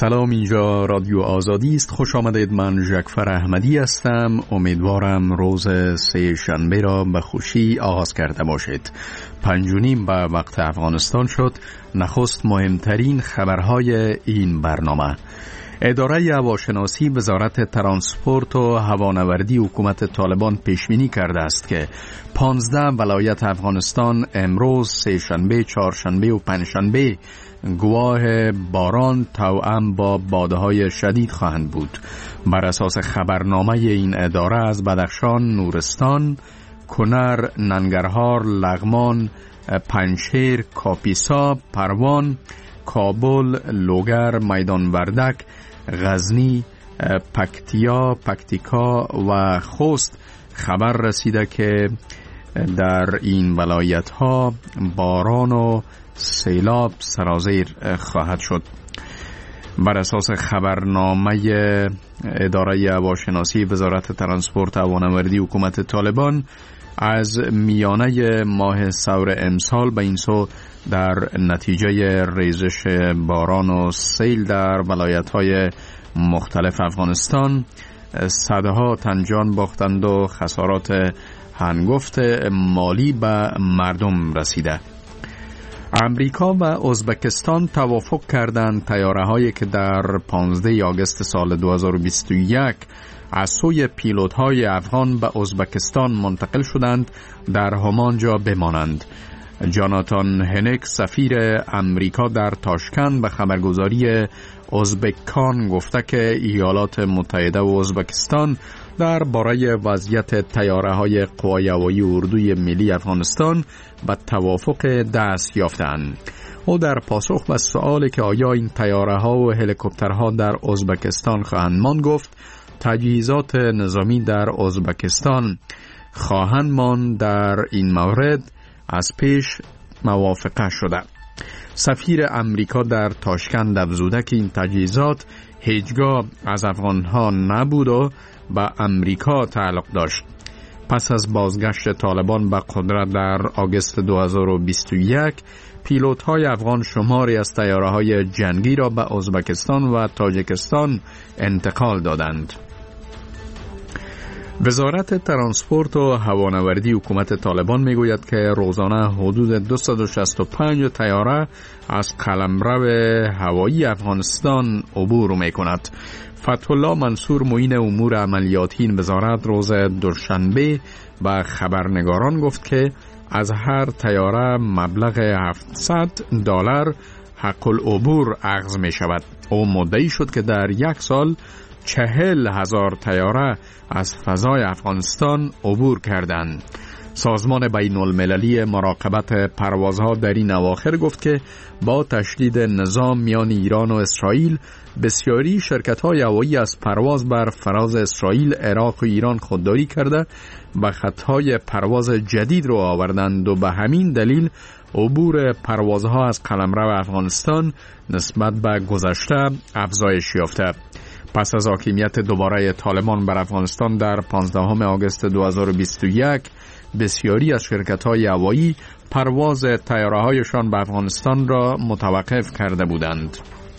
سلام، اینجا رادیو آزادی است. خوش آمدید. من جعفر احمدی هستم. امیدوارم روز سه شنبه را به خوشی آغاز کرده باشید. 5:30 به وقت افغانستان شد. نخست مهمترین خبرهای این برنامه. اداره هواشناسی وزارت ترانسپورت و هوانوردی حکومت طالبان پیشبینی کرده است که 15 ولایت افغانستان امروز سه شنبه، چهارشنبه و پنجشنبه گواه باران توأم با بادهای شدید خواهند بود. بر اساس خبرنامه این اداره از بدخشان، نورستان، کنر، ننگرهار، لغمان، پنجشیر، کاپیسا، پروان، کابل، لوگر، میدان وردک، غزنی، پکتیکا و خوست خبر رسیده که در این ولایت ها باران و سیلاب سرازیر خواهد شد. بر اساس خبرنامه اداره هواشناسی وزارت ترانسپورت و هوانوردی حکومت طالبان از میانه ماه ثور امسال به این سو در نتیجه ریزش باران و سیل در ولایت‌های مختلف افغانستان صدها تن جان باختند و خسارات هنگفت مالی به مردم رسیده. امریکا و ازبکستان توافق کردند طیاره‌هایی که در 15 آگوست سال 2021 از سوی پیلوت‌های افغان به ازبکستان منتقل شدند در همانجا بمانند. جاناتان هنک سفیر امریکا در تاشکند به خبرگزاری ازبکان گفته که ایالات متحده و ازبکستان در باره وضعیت طیاره‌های قوای هوایی اردوی ملی افغانستان به توافق دست یافتند. او در پاسخ به سؤالی که آیا این طیاره‌ها و هلیکوپترها در ازبکستان خواهند ماند گفت تجهیزات نظامی در ازبکستان خواهند ماند. در این مورد از پیش موافقه شده. سفیر امریکا در تاشکند افزوده که این تجهیزات هیچگاه از افغانها نبود و به امریکا تعلق داشت. پس از بازگشت طالبان به قدرت در آگوست 2021 پیلوت‌های افغان شماری از طیاره‌های جنگی را به ازبکستان و تاجیکستان انتقال دادند. وزارت ترانسپورت و هوانوردی حکومت طالبان میگوید که روزانه حدود 265 طیاره از قلمرو هوایی افغانستان عبور میکند. فتح‌الله منصور معین امور عملیاتی این وزارت روز دوشنبه به خبرنگاران گفت که از هر طیاره مبلغ $700 حق العبور اخذ می شود. او مدعی شد که در یک سال 40,000 طیاره از فضای افغانستان عبور کردند. سازمان بین المللی مراقبت پروازها در این اواخر گفت که با تشدید نظام میان ایران و اسرائیل بسیاری شرکت‌های هوایی از پرواز بر فراز اسرائیل، عراق و ایران خودداری کرده و خطهای پرواز جدید رو آوردند و به همین دلیل عبور پروازها از قلمرو افغانستان نسبت به گذشته افزایش یافته. پس از حاکمیت دوباره طالبان بر افغانستان در 15 آگوست 2021 بسیاری از شرکت‌های هوایی پرواز طیاره‌هایشان به افغانستان را متوقف کرده بودند.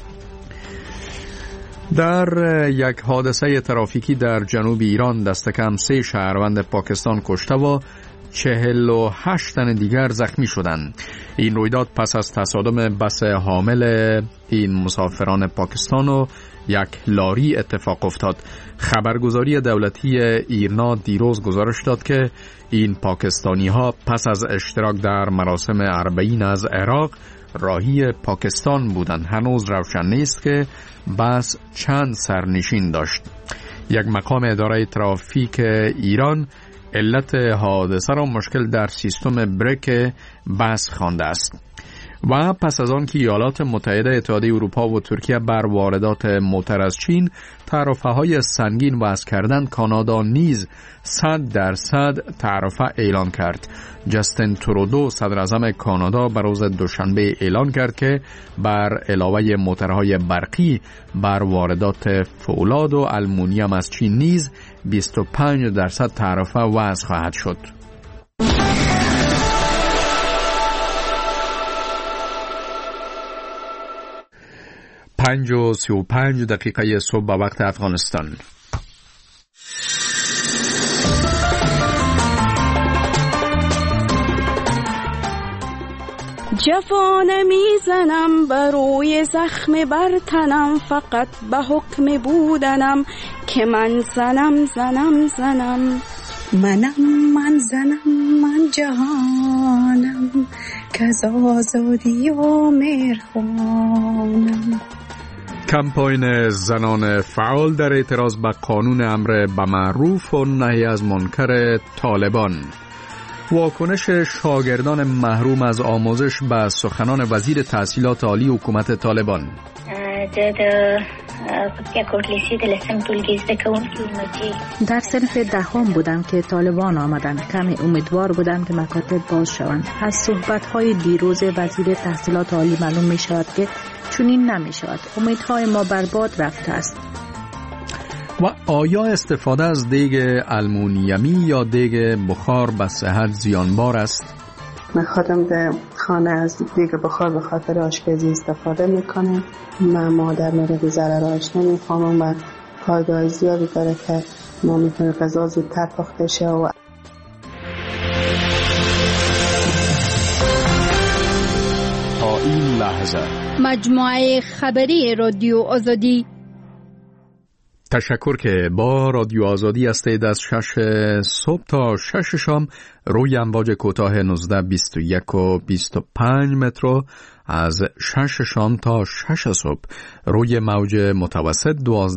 در یک حادثه ترافیکی در جنوب ایران دست کم 3 شهروند پاکستان کشته و 48 تن دیگر زخمی شدند. این رویداد پس از تصادم بس حامل این مسافران پاکستان و یک لاری اتفاق افتاد. خبرگزاری دولتی ایرنا دیروز گزارش داد که این پاکستانی ها پس از اشتراک در مراسم اربعین از عراق راهی پاکستان بودند. هنوز روشن نیست که بس چند سرنشین داشت. یک مقام اداره ترافیک ایران علت حادثه را مشکل در سیستم بریک بس خوانده است. و پس از آن که ایالات متحده، اتحادیه اروپا و ترکیه بر واردات موتر از چین تعرفه‌های سنگین وضع کردند، کانادا نیز 100% تعرفه اعلان کرد. جاستین ترودو صدر اعظم کانادا بر روز دوشنبه اعلان کرد که بر علاوه موترهای برقی بر واردات فولاد و آلومینیوم از چین نیز 25% تعرفه وضع خواهد شد. 5:35 صبح به وقت افغانستان. جفا نمیزنم بروی زخم بر تنم، فقط به حکم بودنم که من زنم من جهانم که از آزادی و مهرخوانم. کمپاین زنان فعال در اعتراض به قانون امر به معروف و نهی از منکر طالبان. واکنش شاگردان محروم از آموزش به سخنان وزیر تحصیلات عالی حکومت طالبان. در صنف دهم بودم که طالبان آمدن. کمی امیدوار بودم که مکاتب باز شوند. از صحبت‌های دیروز وزیر تحصیلات عالی معلوم می شود که چنین نمی شود. امیدهای ما برباد رفته است. و آیا استفاده از دیگ آلومینیومی یا دیگ بخار به صحت زیانبار است؟ من خودم در خانه از دیگ بخار به خاطر آشپزی استفاده میکنم. ما در مورد ضررش نمیفهمم و فایده زیادی داره که ما میتونیم غذا زودتر پخته شه. و تا این لحظه مجموعه خبری رادیو آزادی. تشکر که با رادیو آزادی هستید. از 6 صبح تا 6 شام روی امواج کوتاه 19، 21 و 25 متر، از 6 شام تا 6 صبح روی موج متوسط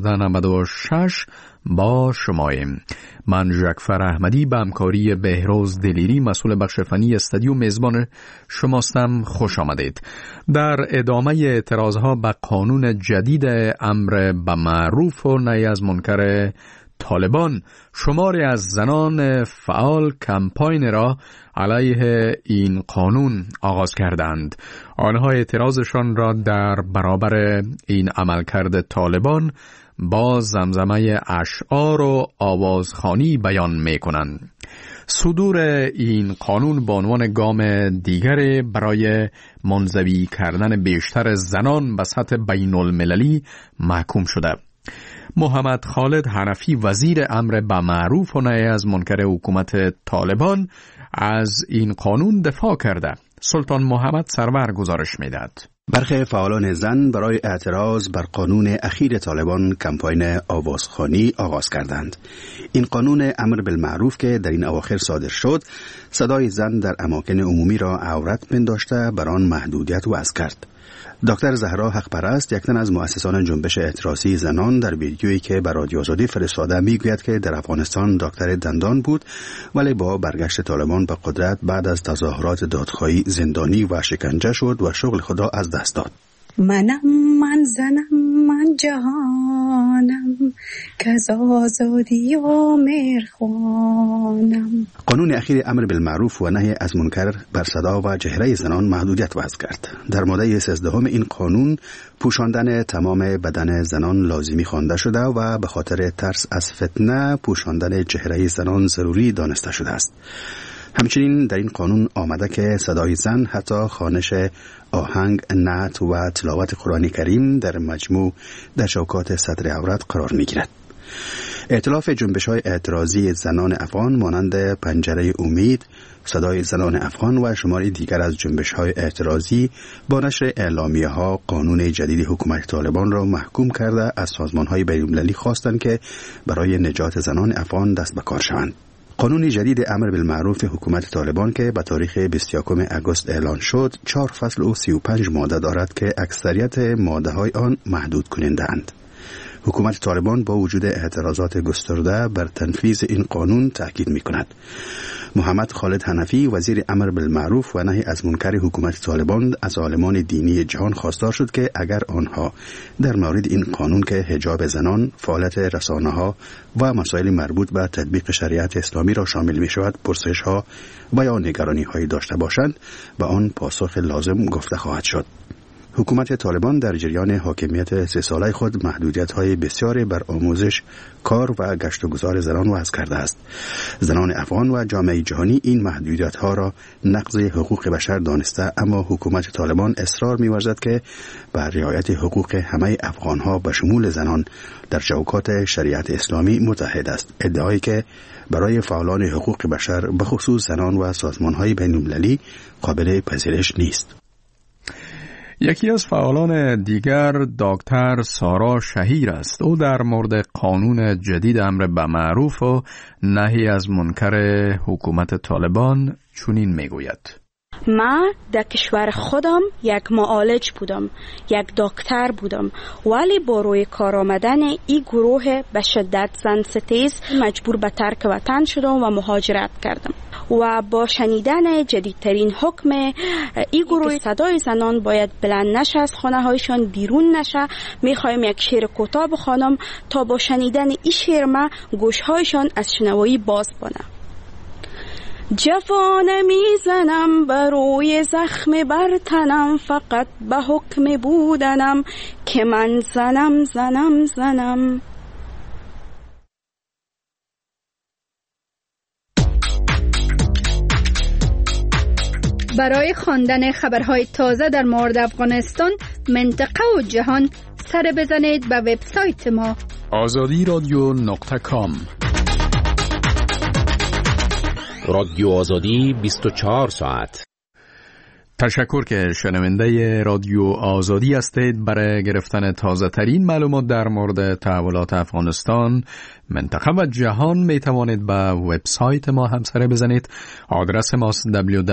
1296 با شماییم. من ژکفر احمدی به همکاری بهروز دلیری مسئول بخش فنی استودیو میزبان شماستم. خوش آمدید. در ادامه اعتراضها به قانون جدید امر به معروف و نهی از منکر طالبان، شماری از زنان فعال کمپاین را علیه این قانون آغاز کردند. آنها اعتراضشان را در برابر این عملکرد طالبان با زمزمه اشعار و آوازخوانی بیان می‌کنند. صدور این قانون به عنوان گام دیگری برای منزوی کردن بیشتر زنان به سطح بین المللی محکوم شده. محمد خالد حنفی وزیر امر به معروف و نهی از منکر حکومت طالبان از این قانون دفاع کرده. سلطان محمد سرور گزارش می‌دهد. برخی فعالان زن برای اعتراض بر قانون اخیر طالبان کمپاین آوازخوانی آغاز کردند. این قانون امر بالمعروف که در این اواخر صادر شد، صدای زن در اماکن عمومی را عورت پنداشته بر آن محدودیت وضع کرد. دکتر زهرا حقپرست، یک تن از مؤسسان جنبش اعتراضی زنان، در ویدیویی که بر رادیو آزادی فرستاده میگوید که در افغانستان دکتر دندان بود ولی با برگشت طالبان به قدرت بعد از تظاهرات دادخواهی زندانی و شکنجه شد و شغل خود را از دست داد. من زنم من جهانم که از آزادی و مهرخوانم. قانون اخیر امر بالمعروف و نهی از منکر بر صدا و چهره زنان محدودیت وضع کرد. در ماده 13 این قانون پوشاندن تمام بدن زنان لازمی خوانده شده و به خاطر ترس از فتنه پوشاندن چهره زنان ضروری دانسته شده است. همچنین در این قانون آمده که صدای زن حتی خوانش آهنگ، نعت و تلاوت قرآن کریم در مجموع در چوکات صدر عورت قرار می‌گیرد. ائتلاف جنبش‌های اعتراضی زنان افغان مانند پنجره امید، صدای زنان افغان و شماری دیگر از جنبش‌های اعتراضی با نشر اعلامیه‌ها قانون جدید حکومت طالبان را محکوم کرده از سازمان‌های بین‌المللی خواستند که برای نجات زنان افغان دست به کار شوند. قانون جدید امر بالمعروف حکومت طالبان که به تاریخ 21 آگوست اعلان شد 4 فصل و 35 ماده دارد که اکثریت ماده‌های آن محدود کننده اند. حکومت طالبان با وجود اعتراضات گسترده بر تنفیذ این قانون تاکید می‌کند. محمد خالد حنفی وزیر امر بالمعروف و نهی از منکر حکومت طالبان از عالمان دینی جهان خواستار شد که اگر آنها در مورد این قانون که حجاب زنان، فعالیت رسانه‌ها و مسائل مربوط به تطبیق شریعت اسلامی را شامل می‌شود پرسش‌ها و یا نگرانی‌هایی داشته باشند به آن پاسخ لازم گفته خواهد شد. حکومت طالبان در جریان حاکمیت 3 ساله خود محدودیت‌های بسیاری بر آموزش، کار و گشت و گذار زنان وضع کرده است. زنان افغان و جامعه جهانی این محدودیت‌ها را نقض حقوق بشر دانسته، اما حکومت طالبان اصرار می‌ورزد که بر رعایت حقوق همه افغان‌ها به شمول زنان در چوکات شریعت اسلامی متحد است. ادعایی که برای فعالان حقوق بشر به خصوص زنان و سازمان‌های بین‌المللی قابل پذیرش نیست. یکی از فعالان دیگر دکتر سارا شهیر است. او در مورد قانون جدید امر به معروف و نهی از منکر حکومت طالبان چنین میگوید: من در کشور خودم یک معالج بودم، یک دکتر بودم، ولی با روی کار آمدن این گروه به شدت زن ستیز مجبور به ترک وطن شدم و مهاجرت کردم و با شنیدن جدیدترین حکم این گروه صدای زنان باید بلند نشه، از خانه هایشان بیرون نشه. میخوایم یک شعر کوتاه بخوانم تا با شنیدن این شعر ما گوشهایشان از شنوایی باز بانه. جفانه میزنم بر روی زخم بر تنم، فقط به حکم بودنم که من زنم. برای خواندن خبرهای تازه در مورد افغانستان، منطقه و جهان سر بزنید به وبسایت ما azadiradio.com. رادیو آزادی 24 ساعت. تشکر که شنونده رادیو آزادی هستید. برای گرفتن تازه ترین معلومات در مورد تحولات افغانستان، منطقه و جهان می توانید به وبسایت ما هم سر بزنید. آدرس ماست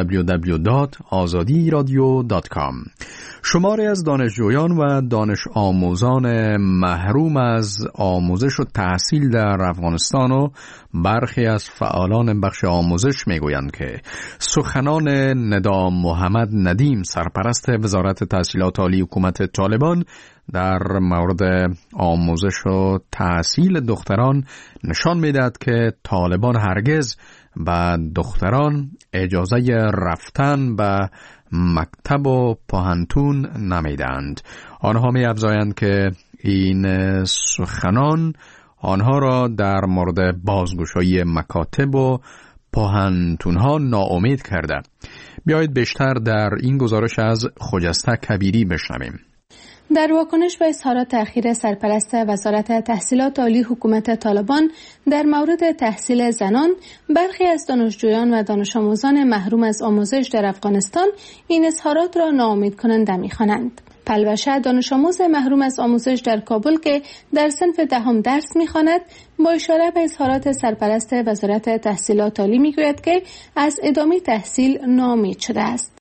www.azadiradio.com. شماری از دانشجویان و دانش آموزان محروم از آموزش و تحصیل در افغانستان و برخی از فعالان بخش آموزش میگویند که سخنان ندا محمد ندیم، سرپرست وزارت تحصیلات عالی حکومت طالبان، در مورد آموزش و تحصیل دختران نشان میدهد که طالبان هرگز به دختران اجازه رفتن به مکتب و پانتون نمیدهند. آنها می افزایند که این سخنان آنها را در مورد بازگشایی مکاتب و پانتونها ناامید کرده. بیایید بیشتر در این گزارش از خجسته کبیری بشنویم. در واکنش به اظهارات تأخیر سرپرست وزارت تحصیلات عالی حکومت طالبان در مورد تحصیل زنان، برخی از دانشجویان و دانش آموزان محروم از آموزش در افغانستان این اظهارات را ناامید کننده می‌خوانند. پلوشه، دانش آموز محروم از آموزش در کابل که در صنف 10 درس می‌خواند، با اشاره به اظهارات سرپرست وزارت تحصیلات عالی می‌گوید که از ادامه تحصیل ناامید شده است.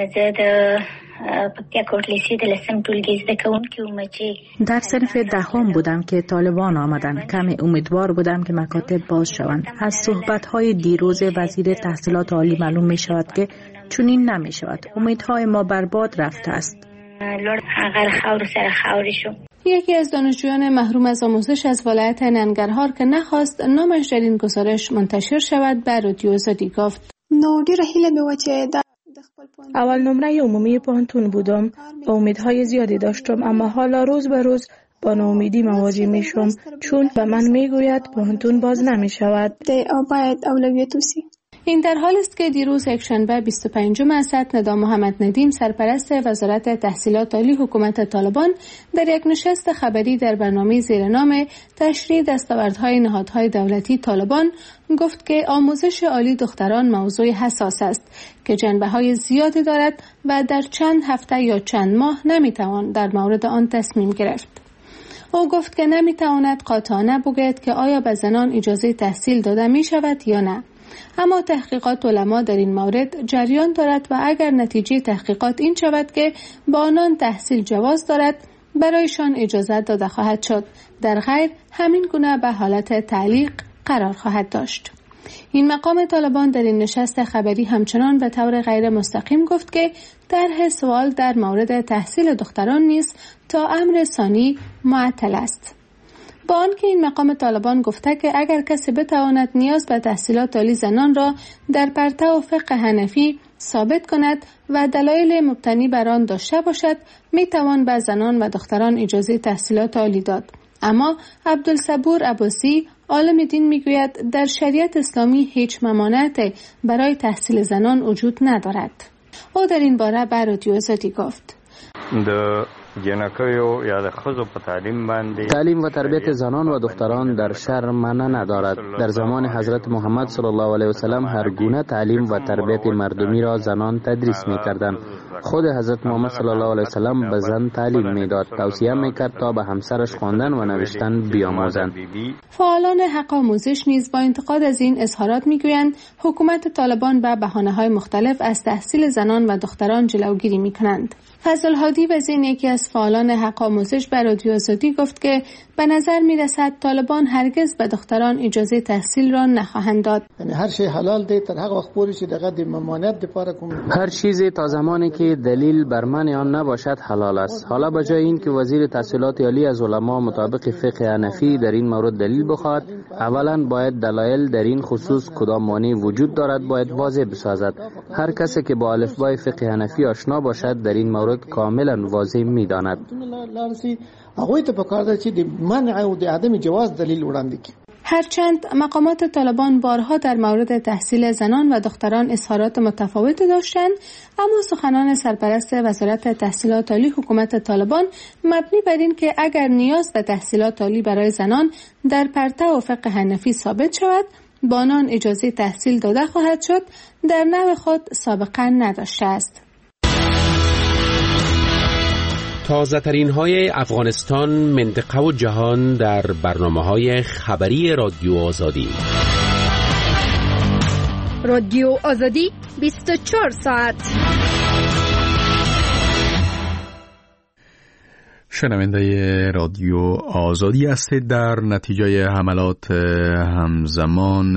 در صنف 10 بودم که طالبان آمدن. کمی امیدوار بودم که مکاتب باز شوند. از صحبت‌های دیروز وزیر تحصیلات عالی معلوم می شود که چنین نمی شود. امیدهای ما برباد رفته است. یکی از دانشجویان محروم از آموزش از ولایت ننگرهار که نخواست نامش در این گزارش منتشر شود، به رادیو آزادی گفت: اول نمره عمومی پانتون بودم. امیدهای زیادی داشتم، اما حالا روز به روز با ناامیدی مواجه میشم، چون به من میگوید پانتون باز نمی شود. این در حال است که دیروز یکشنبه 25 اسد ندا محمد ندیم، سرپرست وزارت تحصیلات عالی حکومت طالبان، در یک نشست خبری در برنامه زیر نام تشریح دستاوردهای نهادهای دولتی طالبان گفت که آموزش عالی دختران موضوع حساس است که جنبه‌های زیادی دارد و در چند هفته یا چند ماه نمیتوان در مورد آن تصمیم گرفت. او گفت که نمیتواند قاطعانه بگوید که آیا به زنان اجازه تحصیل داده می شود یا نه. اما تحقیقات علما در این مورد جریان دارد و اگر نتیجه تحقیقات این شود که با آنان تحصیل جواز دارد، برایشان اجازه داده خواهد شد. در غیر همین گونه به حالت تعلیق قرار خواهد داشت. این مقام طالبان در این نشست خبری همچنان به طور غیر مستقیم گفت که طرح سوال در مورد تحصیل دختران نیز تا امر ثانی معطل است. با آنکه این مقام طالبان گفته که اگر کسی بتواند نیاز به تحصیلات عالی زنان را در پرتو فقه حنفی ثابت کند و دلایل مبتنی بر آن داشته باشد، میتوان به زنان و دختران اجازه تحصیلات عالی داد. اما عبدالصبور عباسی عالم دین میگوید در شریعت اسلامی هیچ ممانعتی برای تحصیل زنان وجود ندارد. او در این باره به رادیو آزادی گفت: تعلیم و تربیت زنان و دختران در شرع مانع ندارد. در زمان حضرت محمد صلی الله علیه وسلم هر گونه تعلیم و تربیت مردمی را زنان تدریس می‌کردند. خود حضرت محمد صلی الله علیه وسلم به زن تعلیم می‌داد، توصیه می‌کرد تا به همسرش خواندن و نوشتن بیاموزند. فعالان حق آموزش نیز با انتقاد از این اظهارات می‌گویند حکومت طالبان به بهانه‌های مختلف از تحصیل زنان و دختران جلوگیری می‌کنند. فضل هادی وزین یکی از فعالان حق آموزش به رادیو آزادی گفت که به نظر می‌رسد طالبان هرگز به دختران اجازه تحصیل را نخواهند داد. یعنی هر چیز حلال دی تر هغه وخت پورې چې دغه د ممانعت لپاره کوم هر چیزی تا زمانی که دلیل بر منع آن نباشد حلال است. حالا به جای این که وزیر تحصیلات عالی از علما مطابق فقه حنفی در این مورد دلیل بخواهد، اولا باید دلایل در این خصوص کدام مانع وجود دارد باید واضح بسازد. هر کسی که با الفبای فقه حنفی آشنا باشد در این مورد کاملا واضح می‌داند. هغه ته پکار ده چې د منع او د عدم جواز دلیل وړاندې کړي. هرچند مقامات طالبان بارها در مورد تحصیل زنان و دختران اظهارات متفاوتی داشتند، اما سخنان سرپرست وزارت تحصیلات عالی حکومت طالبان مبنی بر این که اگر نیاز به تحصیلات عالی برای زنان در پرتو فقه حنفی ثابت شود، با آنان اجازه تحصیل داده خواهد شد، در نوع خود سابقه نداشته است. تازه ترین های افغانستان، منطقه و جهان در برنامه‌های خبری رادیو آزادی. رادیو آزادی 24 ساعت. شنونده رادیو آزادی هستید. در نتیجه حملات همزمان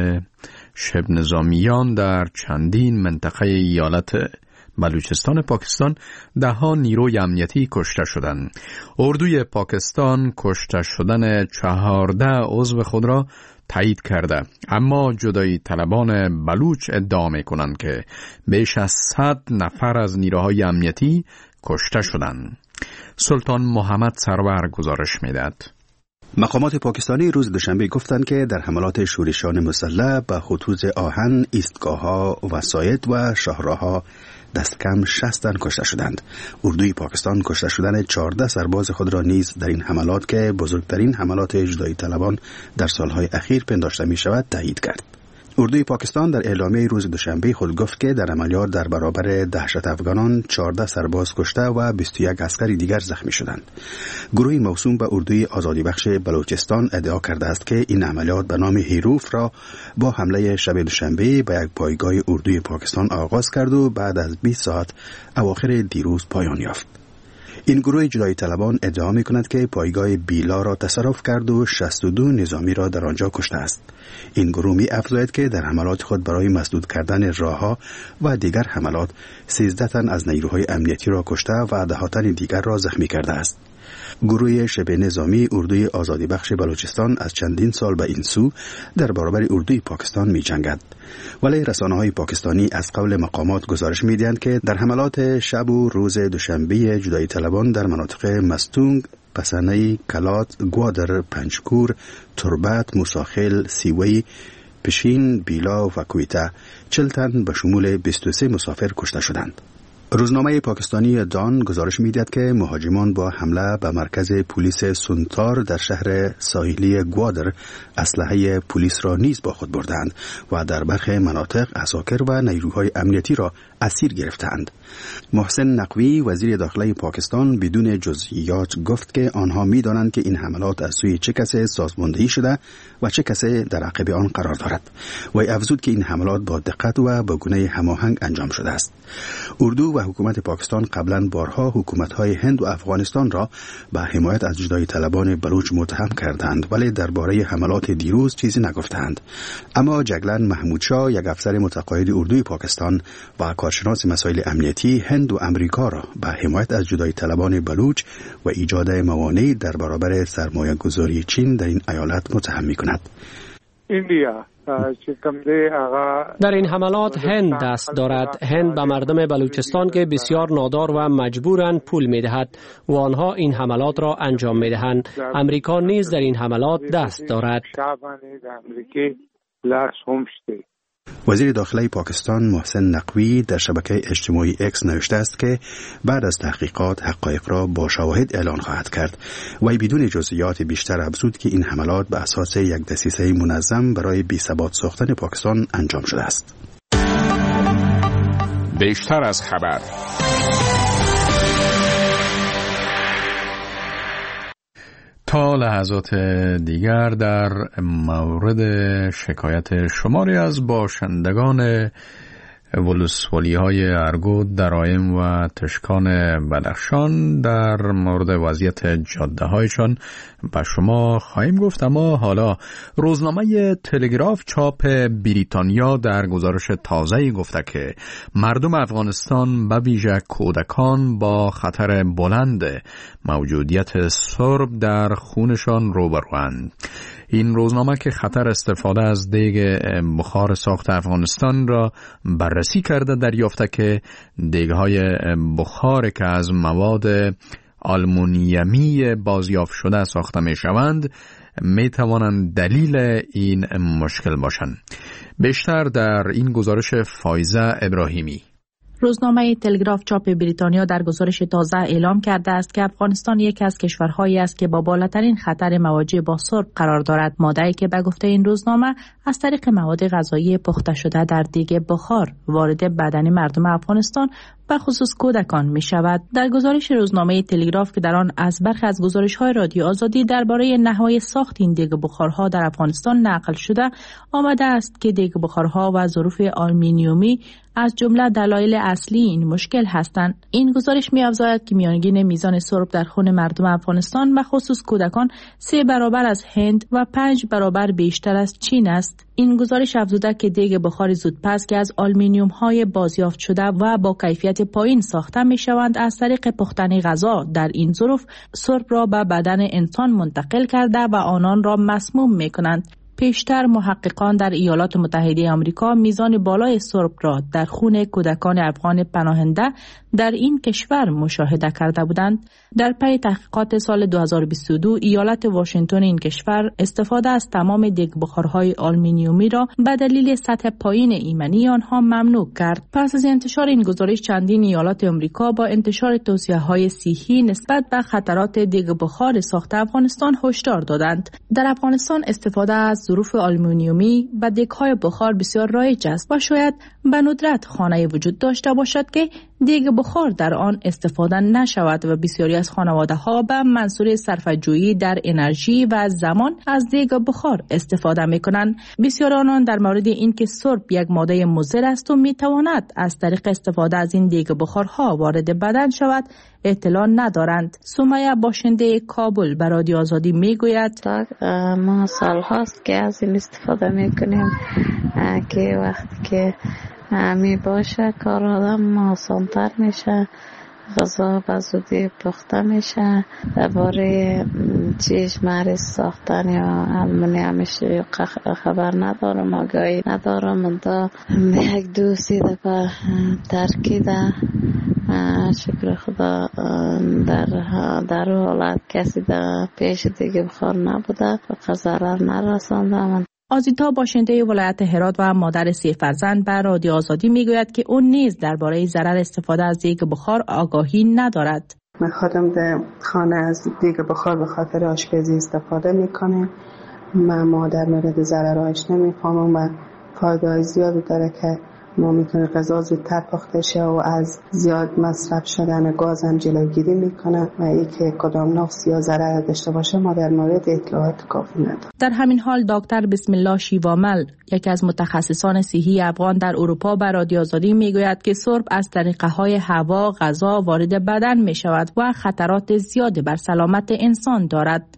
شبه نظامیان در چندین منطقه ایالت بلوچستان پاکستان دهها نیروی امنیتی کشته شدند. اردوی پاکستان کشته شدن 14 عضو خود را تایید کرده، اما جدایی طلبان بلوچ ادعا می‌کنند که بیش از 100 نفر از نیروهای امنیتی کشته شدند. سلطان محمد سرور گزارش می‌دهد. مقامات پاکستانی روز دوشنبه گفتند که در حملات شورشیان مسلح به خطوط آهن، ایستگاه‌ها، وسایط و شاهراه‌ها دست کم 60 تن کشته شدند. اردوی پاکستان کشته شدن 14 سرباز خود را نیز در این حملات که بزرگترین حملات جدایی طلبان در سالهای اخیر پنداشته می شود تایید کرد. اردوی پاکستان در اعلامیه روز دوشنبه خود گفت که در عملیات در برابر دهشت افغانان 14 سرباز کشته و 21 عسکر دیگر زخمی شدند. گروهی موسوم به اردوی آزادی بخش بلوچستان ادعا کرده است که این عملیات به نام هیروف را با حمله شب دوشنبه به یک پایگاه اردوی پاکستان آغاز کرد و بعد از 20 ساعت اواخر دیروز پایان یافت. این گروه جدایی طلبان ادعا می کند که پایگاه بیلا را تصرف کرد و 62 نظامی را در آنجا کشته است. این گروه می افزاید که در حملات خود برای مسدود کردن راهها و دیگر حملات 13 تن از نیروهای امنیتی را کشته و 10 تن دیگر را زخمی کرده است. گروه شبه نظامی اردوی آزادی بخش بلوچستان از چندین سال به این سو در برابر اردوی پاکستان می جنگد. ولی رسانه‌های پاکستانی از قول مقامات گزارش می‌دهند که در حملات شب و روز دوشنبه جدایی طلبان در مناطق مستونگ، پسنه، کلات، گوادر، پنجکور، تربت، موساخیل، سیوی، پشین، بیلا و کویته 40 تن به شمول 23 مسافر کشته شدند. روزنامه پاکستانی دان گزارش می‌دهد که مهاجمان با حمله به مرکز پلیس سونتار در شهر ساحلی گوادر اسلحه پلیس را نیز با خود بردند و در برخی مناطق عساکر و نیروهای امنیتی را اسیر گرفتند. محسن نقوی وزیر داخلی پاکستان بدون جزئیات گفت که آنها می‌دانند که این حملات از سوی چه کسی سازماندهی شده و چه کسی در عقب آن قرار دارد. وی افزود که این حملات با دقت و با گونه هماهنگ انجام شده است. اردو و حکومت پاکستان قبلا بارها حکومت‌های هند و افغانستان را به حمایت از جدایی طلبان بلوچ متهم کردند، ولی درباره حملات دیروز چیزی نگفتند. اما جگلن محمودشاه، یک افسر متقاعد اردوی پاکستان و کارشناس مسائل امنیتی هند و امریکا را به حمایت از جدایی طلبان بلوچ و ایجاد موانع در برابر سرمایه‌گذاری چین در این ایالت متهم می‌کند. India در این حملات هند دست دارد. هند به مردم بلوچستان که بسیار نادار و مجبورند پول می‌دهد و آنها این حملات را انجام می‌دهند. امریکا نیز در این حملات دست دارد. وزیر داخلی پاکستان محسن نقوی در شبکه اجتماعی اکس نوشته است که بعد از تحقیقات حقایق را با شواهد اعلان خواهد کرد. وی بدون جزئیات بیشتر افزود که این حملات به اساس یک دسیسه منظم برای بی‌ثبات ساختن پاکستان انجام شده است. بیشتر از خبر. تا لحظات دیگر در مورد شکایت شماری از باشندگان ولسوالی‌های ارگود، درایم و تشکان بدخشان در مورد وضعیت جاده‌هایشان به شما خواهیم گفت. اما حالا روزنامه تلگراف چاپ بریتانیا در گزارش تازه‌ای گفته که مردم افغانستان به ویژه کودکان با خطر بلند موجودیت سرب در خونشان روبروند. این روزنامه که خطر استفاده از دیگ بخار ساخت افغانستان را بررسی کرده دریافته که دیگ‌های بخار که از مواد آلومینیمی بازیافت شده ساخته می‌شوند می‌توانند دلیل این مشکل باشند. بیشتر در این گزارش فایزه ابراهیمی. روزنامه تلگراف چاپ بریتانیا در گزارش تازه اعلام کرده است که افغانستان یکی از کشورهایی است که با بالاترین خطر مواجه با سرب قرار دارد. ماده‌ای که به گفته این روزنامه از طریق مواد غذایی پخته شده در دیگ بخار وارد بدن مردم افغانستان به خصوص کودکان می شود. در گزارش روزنامه تلگراف که در آن از برخی از گزارش‌های رادیو آزادی درباره نحوه ساخت این دیگ بخارها در افغانستان نقل شده آمده است که دیگ بخارها و ظروف آلومینیومی از جمله دلایل اصلی این مشکل هستند. این گزارش می‌افزاید که میانگین میزان سرب در خون مردم افغانستان به خصوص کودکان 3 برابر از هند و 5 برابر بیشتر از چین است. این گزارش افزوده که دیگ بخار زودپز که از آلومینیوم‌های بازیافت شده و با کیفیت پایین ساخته می‌شوند از طریق پختن غذا در این ظروف سرب را به بدن انسان منتقل کرده و آنان را مسموم می‌کنند. پیشتر محققان در ایالات متحده آمریکا میزان بالای سرب را در خون کودکان افغان پناهنده در این کشور مشاهده کرده بودند. در پی تحقیقات سال 2022 ایالت واشنگتن این کشور استفاده از تمام دیگ بخارهای آلومینیومی را به دلیل سطح پایین ایمنی آنها ممنوع کرد. پس از انتشار این گزارش چندین ایالات آمریکا با انتشار توصیه‌های صحی نسبت به خطرات دیگ بخار ساخت افغانستان هشدار دادند. در افغانستان استفاده از ظروف آلومینیومی و دیگ‌های بخار بسیار رایج است و شاید به ندرت خانه وجود داشته باشد که دیگ بخار در آن استفاده نشود و بسیاری از خانواده‌ها به منظور صرفه‌جویی در انرژی و زمان از دیگ بخار استفاده می‌کنند. بسیار آنان در مورد اینکه سرب یک ماده مضر است و می‌تواند از طریق استفاده از این دیگ بخارها وارد بدن شود اطلاع ندارند. سمیه باشنده کابل به رادیو آزادی میگوید ما سال هاست که از این استفاده میکنیم که وقتی که می باشه کار آدم آسان‌تر میشه، غذا به زودی پخته میشه. درباره چیش مریض ساختن یا المونیمش خبر ندارم، آگاهی ندارم. تا یک دو سی دفعه ترکیده شکر خدا در حالت کسی در پیش دیگه بخار نبوده و ضرر نرسانده. آزیتا باشنده ولایت هرات و مادر 3 فرزند به رادیو آزادی میگوید که اون نیز درباره ضرر استفاده از دیگ بخار آگاهی ندارد. من خودم در خانه از دیگ بخار به خاطر آشپزی استفاده میکنه. من مادر مورد ضررهایش نمیفهمم و فایده زیادی داره که ما میتونه غذا زودتر پخته شه و از زیاد مصرف شدن گاز هم جلوگیری میکنه و اینکه کدام نقص یا ضرر داشته باشه ما در مورد اطلاعات کافی نداریم. در همین حال دکتر بسم الله شیوامل یکی از متخصصان صحی افغان در اروپا به رادیو آزادی میگوید که سرب از طریقه‌های هوا غذا وارد بدن میشود و خطرات زیادی بر سلامت انسان دارد.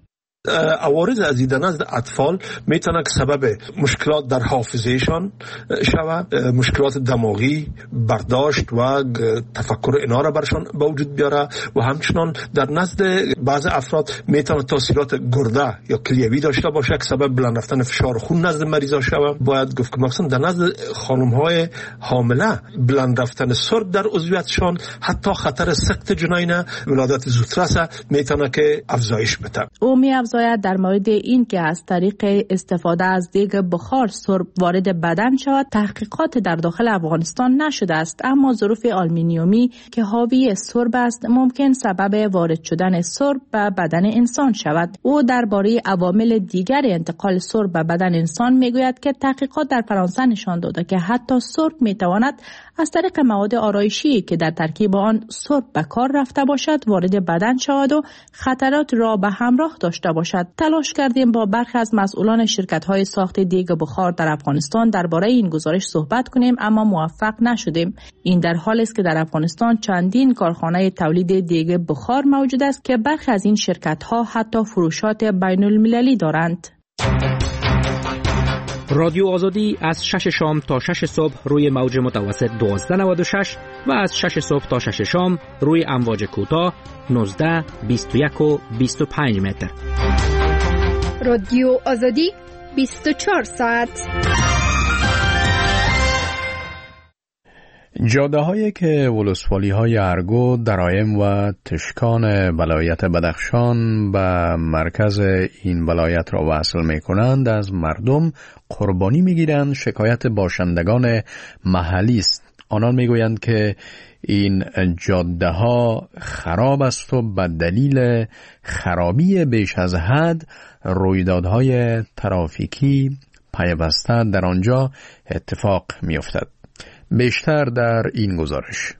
عوارض از این نزد اطفال میتونه که سبب مشکلات در حافظهشان شود، مشکلات دماغی، برداشت و تفکر اینا را برشان به وجود بیاره و همچنان در نزد بعض افراد میتونه تاثیرات گرده یا کلیوی داشته باشه که سبب بلند رفتن فشار خون نزد مریضا شود. باید گفت که مثلا در نزد خانم‌های حامله بلند رفتن سرب در عضویتشان حتی خطر سقط جنین ولادت زودرس میتونه که افزایش بده. او می‌افزاید در مورد این که از طریق استفاده از دیگ بخار سرب وارد بدن شود تحقیقات در داخل افغانستان نشده است، اما ظروف آلومینیومی که حاوی سرب است ممکن سبب وارد شدن سرب به بدن انسان شود. او درباره عوامل دیگر انتقال سرب به بدن انسان میگوید که تحقیقات در فرانسه نشان داده که حتی سرب میتواند از طریق مواد آرایشی که در ترکیب آن سرب به کار رفته باشد وارد بدن شود و خطرات را به همراه داشته باشد. تلاش کردیم با برخی از مسئولان شرکت‌های ساخت دیگ بخار در افغانستان درباره این گزارش صحبت کنیم، اما موفق نشدیم. این در حالی است که در افغانستان چندین کارخانه تولید دیگ بخار موجود است که برخی از این شرکت‌ها حتی فروشات بین‌المللی دارند. رادیو آزادی از 6 شام تا 6 صبح روی موج متوسط 1296 و از 6 صبح تا 6 شام روی امواج کوتاه 19، 21 و 25 متر. رادیو آزادی 24 ساعت. جاده هایی که ولسوالی های ارگو، درایم و تشکان ولایت بدخشان به مرکز این ولایت را وصل می کنند از مردم قربانی می گیرند شکایت باشندگان محلی است. آنان می گویند که این جاده ها خراب است و به دلیل خرابی بیش از حد رویدادهای ترافیکی پیوسته در آنجا اتفاق می افتد. بیشتر در این گزارش.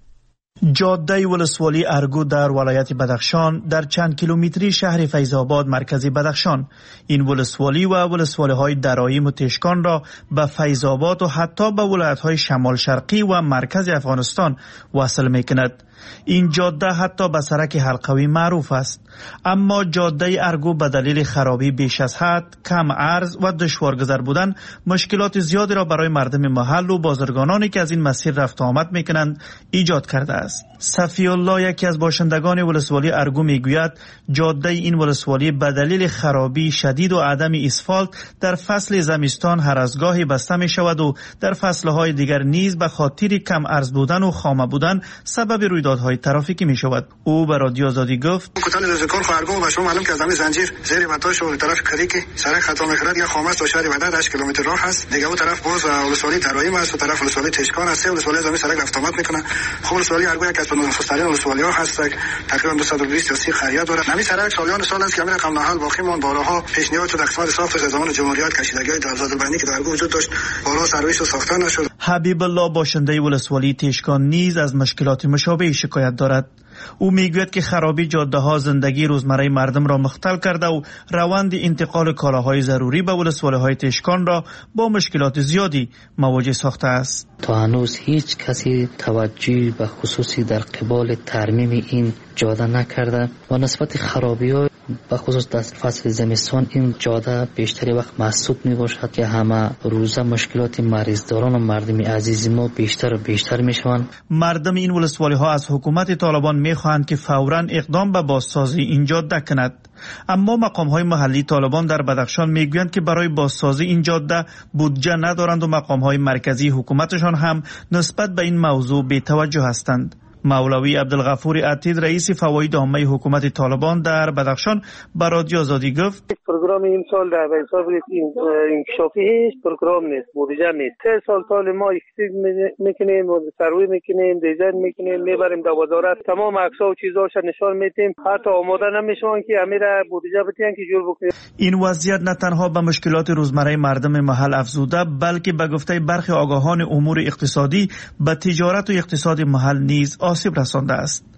جاده ولسوالی ارگو در ولایت بدخشان در چند کیلومتری شهر فیض‌آباد مرکز بدخشان. این ولسوالی و ولسوالی های درایم و تشکان را به فیض‌آباد و حتی به ولایت های شمال شرقی و مرکز افغانستان وصل می کند. این جاده حتی به سرک حلقوی معروف است، اما جاده ارگو به دلیل خرابی بیش از حد، کم عرض و دشوارگذر بودن مشکلات زیادی را برای مردم محل و بازرگانانی که از این مسیر رفت آمد میکنند ایجاد کرده است. صفی الله یکی از باشندگان ولسوالی ارگو میگوید جاده این ولسوالی به دلیل خرابی شدید و عدم اسفالت در فصل زمستان هر از گاهی بسته می شود و در فصلهای دیگر نیز به خاطر کم عرض بودن و خامه بودن سبب رویدادهای ترافیکی می شود. او به رادیو آزادی گفت کتان رزکار خارگو و شما معلوم که از همین زنجیر زیر بتاش و طرف کریکی سرک خطا می‌خورد یا خامه است و شهر بعد 8 کیلومتر راه است. دیگه اون طرف باز ولسوالی درایم است و طرف ولسوالی تشکان است. ولسوالی زمین سرک رفت آمد میکنه. خب ولسوالی ارگو یک از نخست‌ترین ولسوالی‌ها هست، تقریبا 220 یا 30 خریت داره. همین سرک سالیان سال است که همین رقم نهال باقی مون باراها پیشنهاد شد قسمت ساختش از زمان جمهوریت کشیدگی در آزادالبینی که در ارگو وجود داشت بارا سرویس و ساخته نشد. حبیب الله باشنده ولسوالی تشکان نیز از مشکلات مشابه شکایت دارد. او میگوید که خرابی جاده ها زندگی روزمره مردم را مختل کرده و روند انتقال کالاهای ضروری به ولسوالی های تشکان را با مشکلات زیادی مواجه ساخته است. تا هنوز هیچ کسی توجهی به خصوصی در قبال ترمیم این جاده نکرده و نسبت خرابی ها به خصوص در فصل زمستان این جاده بیشتری وقت محسوب می باشد که همه روزه مشکلات مریضداران و مردم عزیز ما بیشتر و بیشتر می شوند. مردم این ولسوالی ها از حکومت طالبان می خواهند که فوراً اقدام به بازسازی این جاده کند، اما مقام های محلی طالبان در بدخشان می گویند که برای بازسازی این جاده بودجه ندارند و مقام های مرکزی حکومتشان هم نسبت به این موضوع بی‌توجه هستند. مولوی عبدالغفور عتید رئیس فواید عامه حکومت طالبان در بدخشان به رادیو آزادی گفت پروگرام این سال در حساب انکشافی هیچ پروگرام نیست، بودجه نیست. 3 سال ما اکسیز میکنیم و سروی میکنیم، دیزاین میکنیم، میبریم در وزارت، تمام عکس‌ها و چیزاش نشان میدیم، حتی آماده نمیشون که امیر بودجه بتین که جور بکنیم. این وضعیت نه تنها به مشکلات روزمره مردم محل افزوده بلکه به گفته برخی آگاهان امور اقتصادی به تجارت و اقتصاد محل نیز آسیب رسانده است.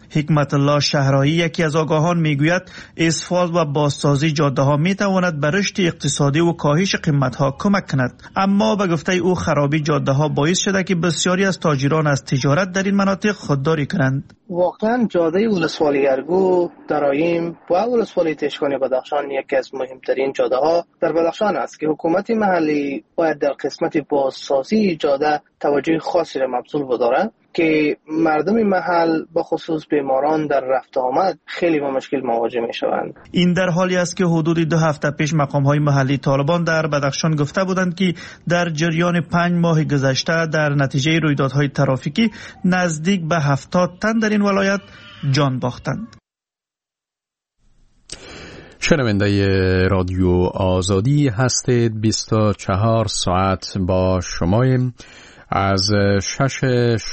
حکمت الله شهرایی یکی از آگاهان میگوید اسفالت و بازسازی جاده ها میتواند به رشد اقتصادی و کاهش قیمت ها کمک کند، اما به گفته او خرابی جاده ها باعث شده که بسیاری از تاجران از تجارت در این مناطق خودداری کنند. واقعا جاده ولسوالی ارگو، درایم و ولسوالی تشکان بدخشان یکی از مهمترین جاده ها در بدخشان است که حکومت محلی باید در قسمت بازسازی جاده توجه خاصی را مبذول بدارد که مردم محل به خصوص بیماران در رفت آمد خیلی با مشکل مواجه می شوند. این در حالی است که حدود 2 هفته پیش مقام‌های محلی طالبان در بدخشان گفته بودند که در جریان 5 ماه گذشته در نتیجه رویدادهای ترافیکی نزدیک به 70 تن در این ولایت جان باختند. شنونده رادیو آزادی هستید. 24 ساعت با شماییم. از 6